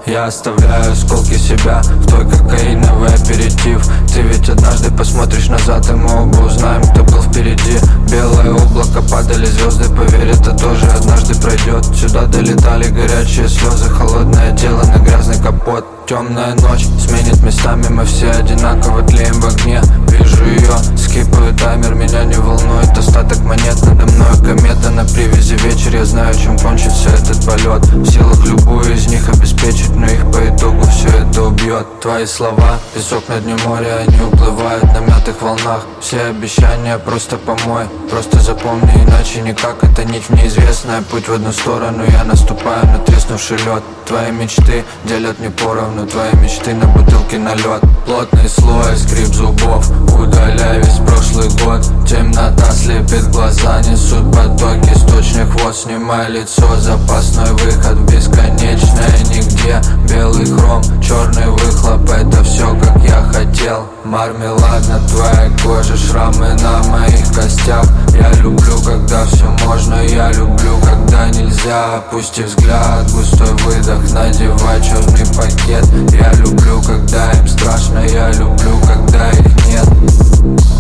Я оставляю осколки себя в твой кокаиновый аперитив. Ты ведь однажды посмотришь назад, и мы оба узнаем, кто был впереди. Белое облако, падали звезды, поверь, это тоже однажды пройдет. Сюда долетали горячие слезы, холодное тело на грязный капот. Темная ночь сменит местами, мы все одинаково тлеем в огне. Вижу ее, скипаю таймер, меня не волнует остаток монет. Надо мной комета на привязи, вечер, я знаю, чем кончится этот полет. В силах любую из них обеспечить, но их по итогу все это убьет. Твои слова, песок на дне моря, они уплывают на мятых волнах. Все обещания просто помой, просто запомни, иначе никак. Это нить в неизвестное, путь в одну сторону, я наступаю на треснувший лед. Твои мечты делят не поровну, твои мечты на бутылке налет. Плотный слой, скрип зубов, удаляй весь прошлый год. Темнота слепит глаза, несут потоки, сточный хвост. Снимай лицо, запасной выход в бесконечное нигде. Белый хром, черный выхлоп, это все как я хотел. Мармелад на твоей коже, шрамы на моих костях. Я люблю, когда все можно, я люблю, когда нельзя. Опусти взгляд, густой выдох, надевай черный пакет. Я люблю, когда им страшно, я люблю, когда их нет.